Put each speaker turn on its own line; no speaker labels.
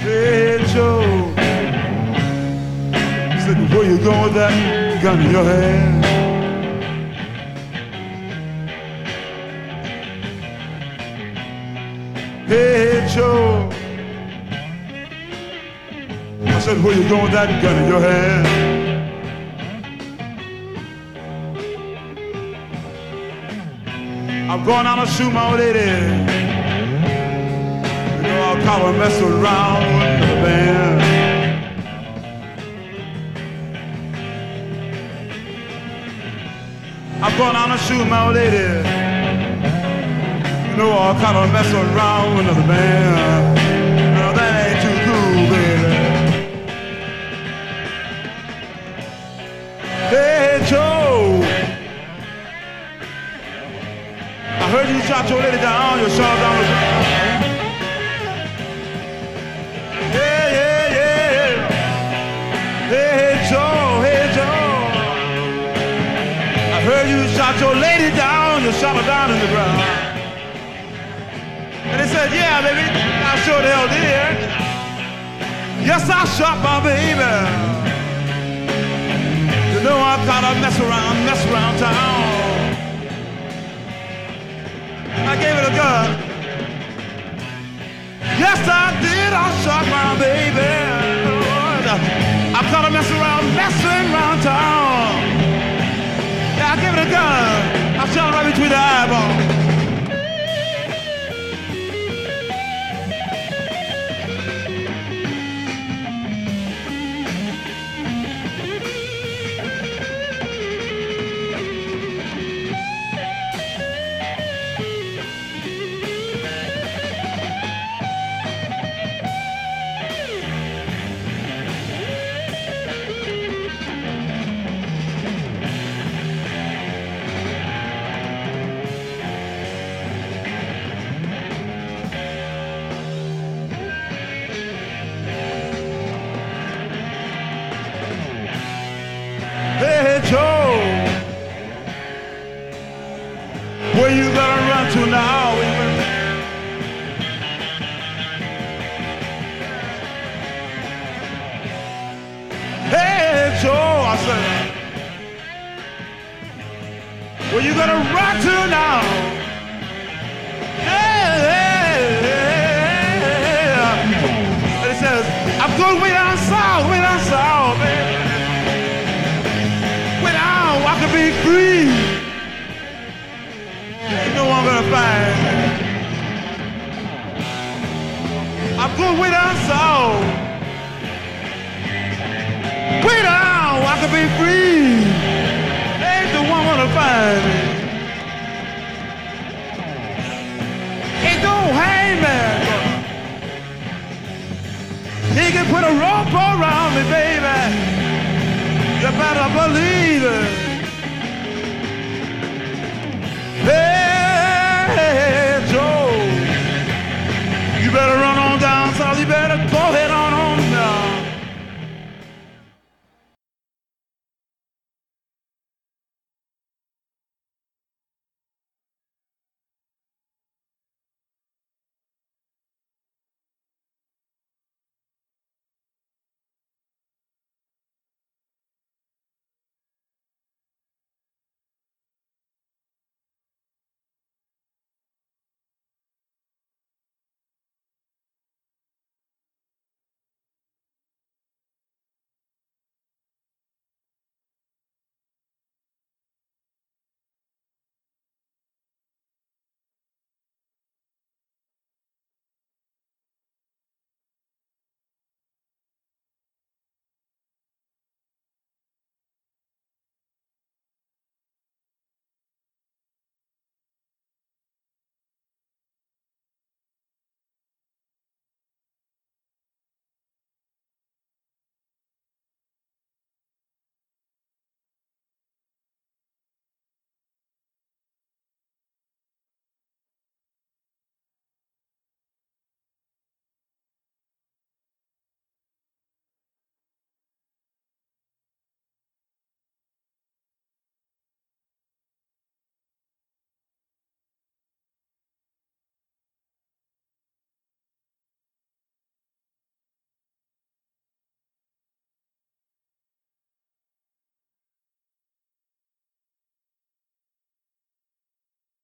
Hey, Joe, said, where you going with that gun in your hand? Hey, Joe, I said, where you going with that gun in your hand? I'm going out to shoot my old lady. I'll call her mess around with the band. I'm going on to shoot my old lady. You know I'll call her mess around with the band. Now that ain't too cool, baby. Hey, Joe, I heard you shot your lady down, you shot down the ground. Hey Joe, I heard you shot your lady down, you shot her down in the ground. And they said, yeah, baby, I sure the hell did. Yes, I shot my baby. You know I kinda mess around town. I gave it a gun. Yes, I did, I shot my baby. I caught her messing around town. Yeah, I gave it a gun. I shot her right between the eyeballs. Hey Joe, where you gonna run to now? Hey Joe, I said, where you gonna run to now? And he says, I'm going way down south, man. I can be free. Ain't no one gonna find me. I'm going way down south. Way down, I can be free. Ain't no one gonna find me. Ain't no hangman. He can put a rope around me, baby. You better believe it.